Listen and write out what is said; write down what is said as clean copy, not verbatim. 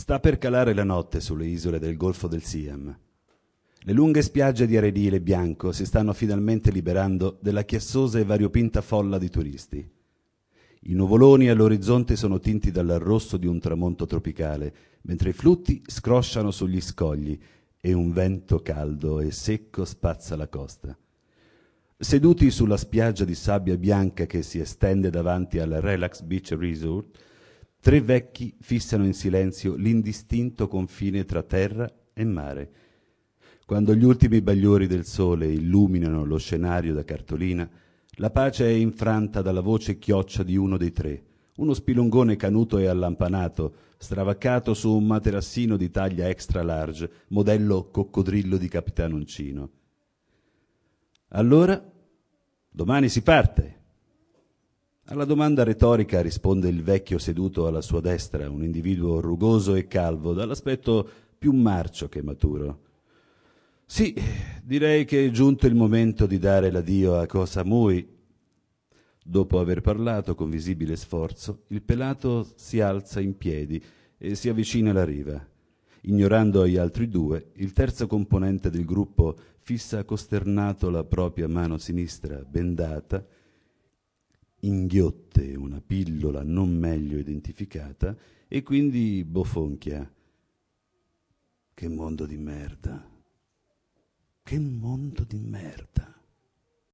Sta per calare la notte sulle isole del Golfo del Siam. Le lunghe spiagge di arenile bianco si stanno finalmente liberando della chiassosa e variopinta folla di turisti. I nuvoloni all'orizzonte sono tinti dal rosso di un tramonto tropicale, mentre i flutti scrosciano sugli scogli e un vento caldo e secco spazza la costa. Seduti sulla spiaggia di sabbia bianca che si estende davanti al Relax Beach Resort, tre vecchi fissano in silenzio l'indistinto confine tra terra e mare. Quando gli ultimi bagliori del sole illuminano lo scenario da cartolina, la pace è infranta dalla voce chioccia di uno dei tre, uno spilungone canuto e allampanato, stravaccato su un materassino di taglia extra large, modello coccodrillo di Capitano Uncino. Allora, domani si parte. Alla domanda retorica risponde il vecchio seduto alla sua destra, un individuo rugoso e calvo, dall'aspetto più marcio che maturo. Sì, direi che è giunto il momento di dare l'addio a Koh Samui. Dopo aver parlato con visibile sforzo, il pelato si alza in piedi e si avvicina alla riva. Ignorando gli altri due, il terzo componente del gruppo fissa costernato la propria mano sinistra bendata, inghiotte una pillola non meglio identificata e quindi bofonchia. Che mondo di merda! Che mondo di merda!